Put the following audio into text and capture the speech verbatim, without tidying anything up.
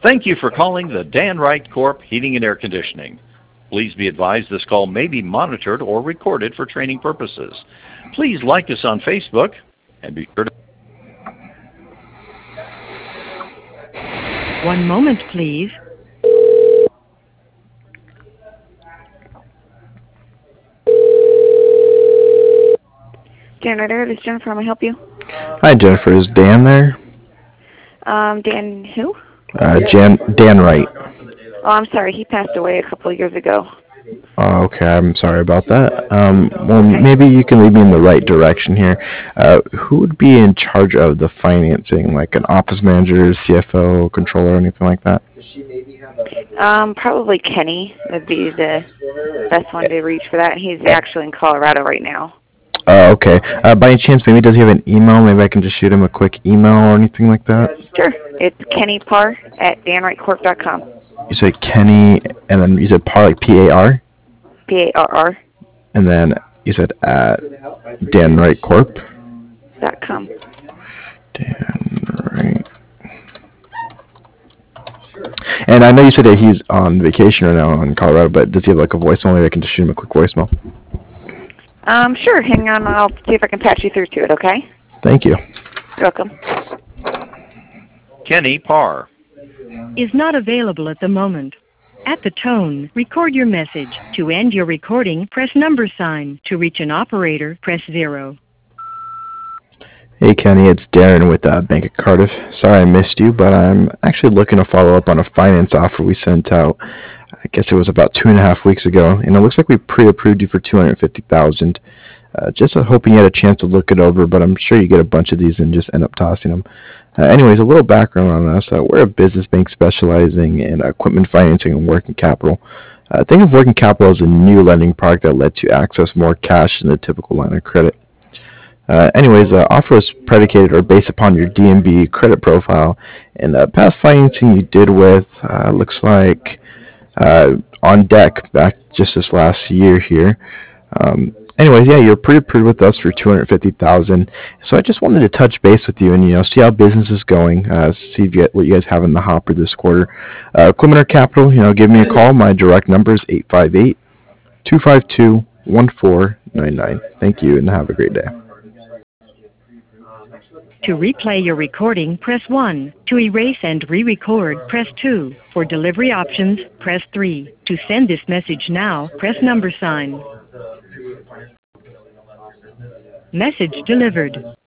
Thank you for calling the Dan Wright Corp Heating and Air Conditioning. Please be advised this call may be monitored or recorded for training purposes. Please like us on Facebook and be sure to... One moment, please. Dan Ritter, this is Jennifer. How may I help you? Hi, Jennifer. Is Dan there? Um, Dan who? Uh, Jan Dan Wright. Oh, I'm sorry. He passed away a couple of years ago. Oh, okay. I'm sorry about that. Um, well, maybe you can lead me in the right direction here. Uh, who would be in charge of the financing, like an office manager, C F O, controller, anything like that? Um, probably Kenny would be the best one to reach for that. He's actually in Colorado right now. Oh, okay. Uh, by any chance, maybe does he have an email? Maybe I can just shoot him a quick email or anything like that? Sure. It's Kenny Parr at dan wright corp dot com. You said Kenny, and then you said Parr, like P A R? P A R R. And then you said at Dan Wright Corp? Dot com. Dan Wright. And I know you said that he's on vacation right now in Colorado, but does he have like a voicemail? Maybe I can just shoot him a quick voicemail. Um, sure. Hang on. I'll see if I can patch you through to it, okay? Thank you. You're welcome. Kenny Parr Is not available at the moment. At the tone, record your message. To end your recording, press number sign. To reach an operator, press zero. Hey Kenny, it's Darren with uh, Bank of Cardiff. Sorry I missed you, but I'm actually looking to follow up on a finance offer we sent out. I guess it was about two and a half weeks ago, and it looks like we pre-approved you for two hundred fifty thousand dollars. Uh, just uh, hoping you had a chance to look it over, but I'm sure you get a bunch of these and just end up tossing them. Uh, anyways, a little background on us. Uh, we're a business bank specializing in uh, equipment financing and working capital. Uh, think of working capital as a new lending product that lets you access more cash than the typical line of credit. Uh, anyways, the offer is predicated or based upon your D M B credit profile, and uh, past financing you did with uh, looks like uh, on deck back just this last year here. Um, anyways, yeah, you're pre-approved with us for two hundred fifty thousand dollars. So I just wanted to touch base with you and you know see how business is going, uh, see if you get what you guys have in the hopper this quarter. Uh, equipment or capital, you know, give me a call. My direct number is eight five eight, two five two, one four nine nine. Thank you and have a great day. To replay your recording, press one. To erase and re-record, press two. For delivery options, press three. To send this message now, press number sign. Message delivered.